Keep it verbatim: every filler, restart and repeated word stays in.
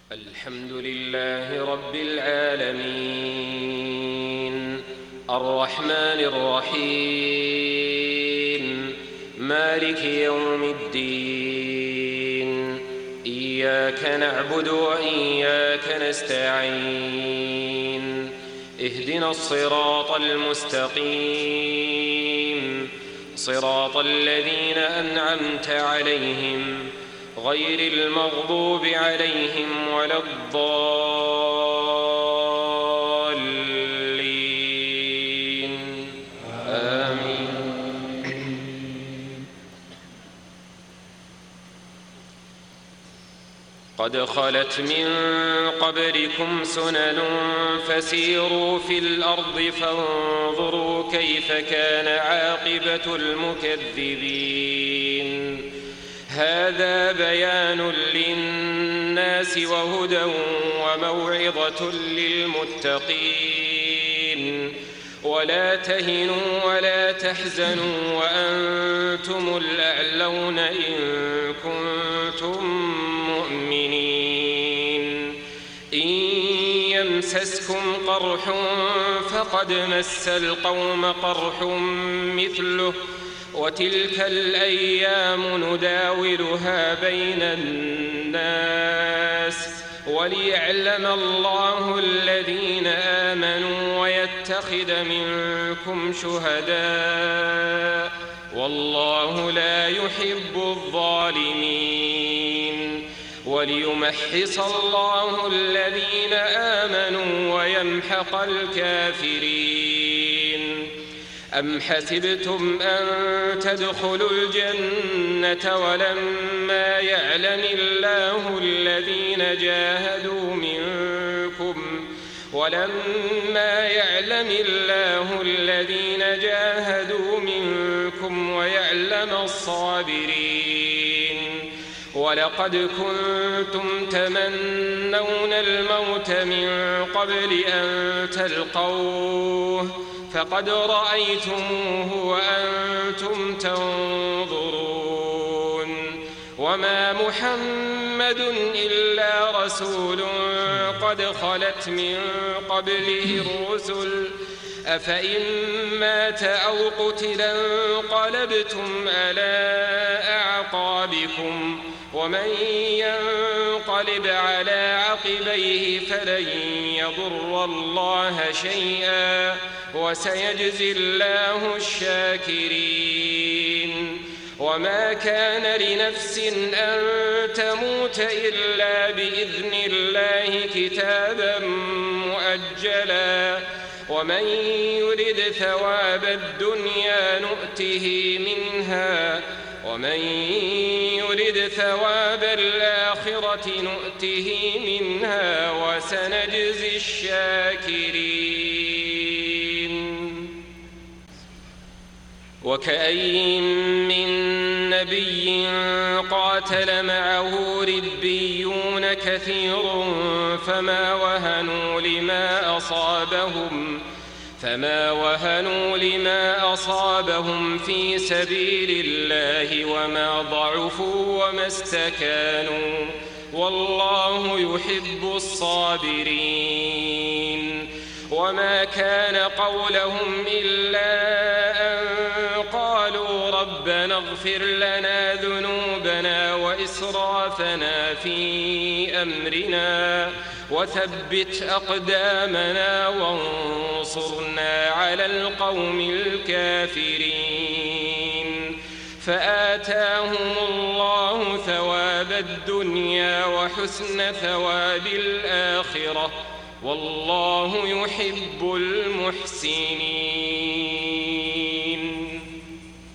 الحمد لله رب العالمين الرحمن الرحيم مالك يوم الدين إياك نعبد وإياك نستعين اهدنا الصراط المستقيم صراط الذين أنعمت عليهم غير المغضوب عليهم ولا الضالين آمين. قد خلت من قبلكم سنن فسيروا في الأرض فانظروا كيف كان عاقبة المكذبين. هذا بيان للناس وهدى وموعظة للمتقين. ولا تهنوا ولا تحزنوا وأنتم الأعلون إن كنتم مؤمنين. إن يمسسكم قرح فقد مس القوم قرح مثله وتلك الأيام نداولها بين الناس وليعلم الله الذين آمنوا ويتخذ منكم شهداء والله لا يحب الظالمين. وليمحص الله الذين آمنوا ويمحق الكافرين. أم حسبتم أن تدخلوا الجنة ولما يعلم الله الذين جاهدوا منكم ولما يعلم الله الذين جاهدوا منكم ويعلم الصابرين. ولقد كنتم تمنون الموت من قبل أن تلقوه فقد رأيتموه وأنتم تنظرون. وما محمد إلا رسول قد خلت من قبله الرسل أفإن مات أو قتل انقلبتم على أعقابكم ومن ينقلب على عقبيه فلن يضر الله شيئا وسيجزي الله الشاكرين. وما كان لنفس أن تموت إلا بإذن الله كتابا مؤجلا ومن يرد ثواب الدنيا نؤته منها ومن يرد ثواب الآخرة نؤته منها وسنجزي الشاكرين. وكأين من نبي قاتل معه ربيون كثير فما وهنوا لما أصابهم فما وهنوا لما أصابهم في سبيل الله وما ضعفوا وما استكانوا والله يحب الصابرين. وما كان قولهم إلا أن قالوا ربنا اغفر لنا ذنوبنا وإسرافنا في أمرنا وثبت أقدامنا وانصرنا على القوم الكافرين. فآتاهم الله ثواب الدنيا وحسن ثواب الآخرة والله يحب المحسنين.